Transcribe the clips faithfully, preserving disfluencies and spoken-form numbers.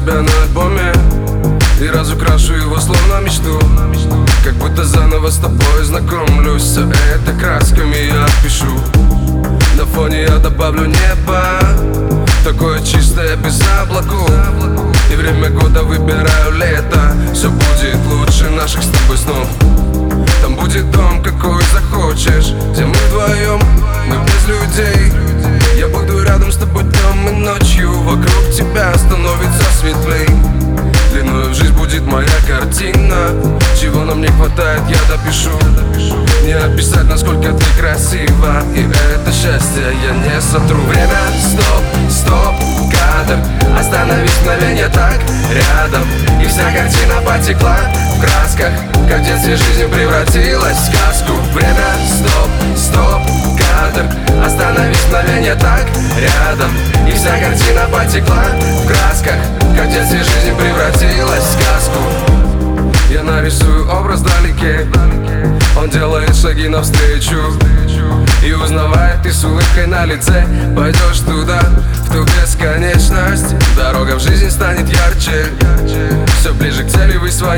тебя на альбоме и разукрашу его словно мечту. Как будто заново с тобой знакомлюсь. Все это красками я пишу. На фоне я добавлю небо, такое чистое, без облаков. И время года выбираю лето. Все будет лучше наших с тобой снов. Там будет дом, какой захочешь, где мы вдвоем, мы без людей. Я буду рядом с тобой днем и ночью. Вокруг тебя становится светлей. Длиною в жизнь будет моя картина. Чего нам не хватает, я допишу. Не описать, насколько ты красива. И это счастье я не сотру. Время, стоп, стоп, кадр. Остановись мгновенье так рядом. И вся картина потекла в красках, как в детстве жизнь превратилась в сказку. Время, стоп, стоп, кадр. Остановись мгновенье так рядом. И вся картина потекла в красках, как в детстве жизнь превратилась в сказку. Я нарисую образ вдалеке. Он делает шаги навстречу и узнавая, ты с улыбкой на лице пойдешь туда, в ту бесконечность. Дорога в жизни станет ярче, все ближе к цели вы своей.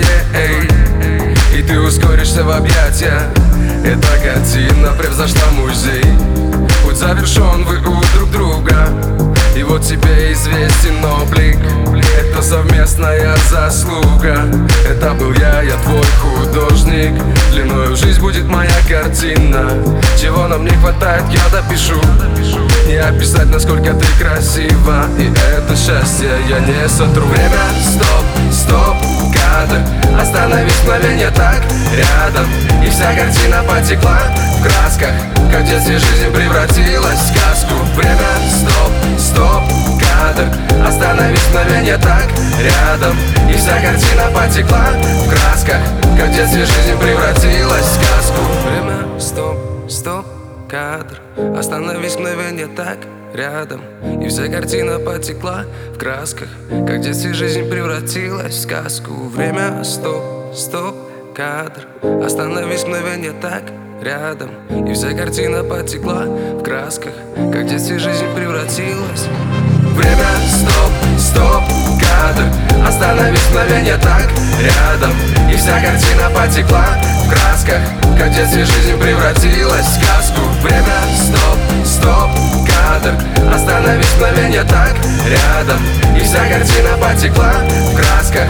И ты ускоришься в объятия. Эта картина превзошла музей. Путь завершен, вы у друг друга. И вот тебе известен облик. Это совместная заслуга. Это был я, я твой художник. Длиною в жизнь будет моя картина. Чего нам не хватает, я допишу. Не описать, насколько ты красива. И это счастье я не сотру. Время, стоп, стоп, кадр. Остановись мгновенье так рядом. И вся картина потекла в красках, как в детстве жизнь превратилась в сказку. Время, стоп, стоп, кадр. Остановись мгновенье так рядом. И вся картина потекла в красках, как в детстве жизнь превратилась в сказку. Время, стоп, стоп, кадр. Остановись мгновенье так рядом. И вся картина потекла в красках, как в детстве жизнь превратилась в сказку. Время, стоп, стоп, кадр. Остановись мгновенье так рядом. И вся картина потекла в красках, как в детстве жизнь превратилась. Время, стоп, стоп, кадр. Остановись мгновенье так рядом. И вся картина потекла в красках, как в детстве жизнь превратилась в сказку. Время, стоп, стоп, кадр. Остановись мгновенье так рядом. И вся картина потекла в красках,